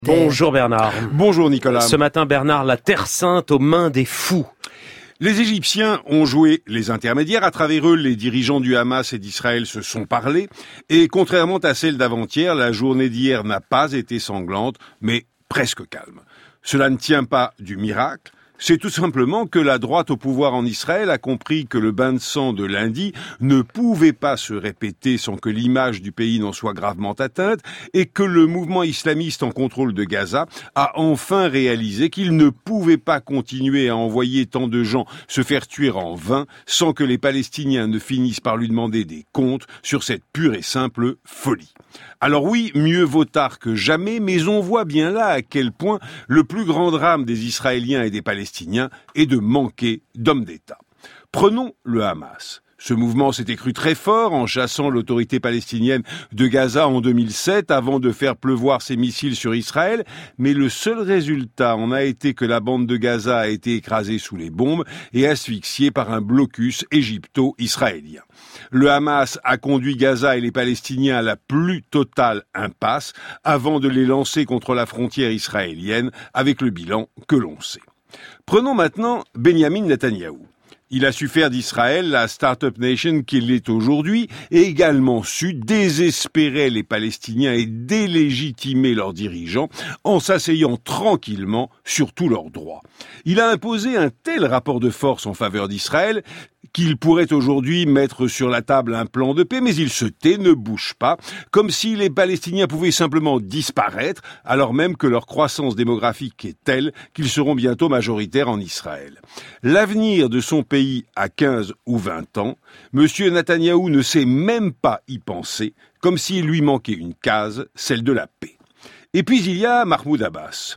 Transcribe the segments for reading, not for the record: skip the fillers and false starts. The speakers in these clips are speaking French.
Bonjour Bernard. Bonjour Nicolas. Ce matin Bernard, la Terre Sainte aux mains des fous. Les Égyptiens ont joué les intermédiaires. À travers eux, les dirigeants du Hamas et d'Israël se sont parlé. Et contrairement à celle d'avant-hier, la journée d'hier n'a pas été sanglante, mais presque calme. Cela ne tient pas du miracle. C'est tout simplement que la droite au pouvoir en Israël a compris que le bain de sang de lundi ne pouvait pas se répéter sans que l'image du pays n'en soit gravement atteinte et que le mouvement islamiste en contrôle de Gaza a enfin réalisé qu'il ne pouvait pas continuer à envoyer tant de gens se faire tuer en vain sans que les Palestiniens ne finissent par lui demander des comptes sur cette pure et simple folie. Alors oui, mieux vaut tard que jamais, mais on voit bien là à quel point le plus grand drame des Israéliens et des Palestiniens est de manquer d'hommes d'État. Prenons le Hamas. Ce mouvement s'était cru très fort en chassant l'autorité palestinienne de Gaza en 2007 avant de faire pleuvoir ses missiles sur Israël, mais le seul résultat en a été que la bande de Gaza a été écrasée sous les bombes et asphyxiée par un blocus égypto-israélien. Le Hamas a conduit Gaza et les Palestiniens à la plus totale impasse avant de les lancer contre la frontière israélienne avec le bilan que l'on sait. Prenons maintenant Benyamin Netanyahou. Il a su faire d'Israël la start-up nation qu'il est aujourd'hui et également su désespérer les Palestiniens et délégitimer leurs dirigeants en s'asseyant tranquillement sur tous leurs droits. Il a imposé un tel rapport de force en faveur d'Israël qu'il pourrait aujourd'hui mettre sur la table un plan de paix, mais il se tait, ne bouge pas, comme si les Palestiniens pouvaient simplement disparaître, alors même que leur croissance démographique est telle qu'ils seront bientôt majoritaires en Israël. L'avenir de son pays à 15 ou 20 ans, M. Netanyahou ne sait même pas y penser, comme s'il lui manquait une case, celle de la paix. Et puis il y a Mahmoud Abbas.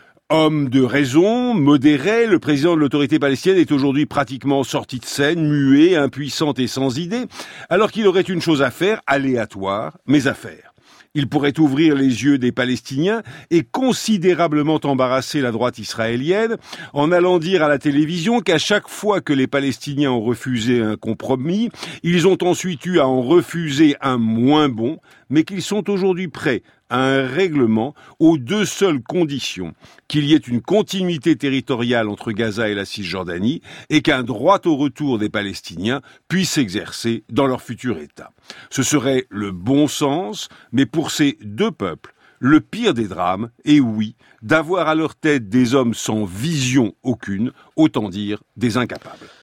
Homme de raison, modéré, le président de l'autorité palestinienne est aujourd'hui pratiquement sorti de scène, muet, impuissant et sans idée, alors qu'il aurait une chose à faire, aléatoire, mais à faire. Il pourrait ouvrir les yeux des Palestiniens et considérablement embarrasser la droite israélienne en allant dire à la télévision qu'à chaque fois que les Palestiniens ont refusé un compromis, ils ont ensuite eu à en refuser un moins bon, mais qu'ils sont aujourd'hui prêts à un règlement aux deux seules conditions, qu'il y ait une continuité territoriale entre Gaza et la Cisjordanie et qu'un droit au retour des Palestiniens puisse s'exercer dans leur futur État. Ce serait le bon sens, mais pour ces deux peuples, le pire des drames est, oui, d'avoir à leur tête des hommes sans vision aucune, autant dire des incapables.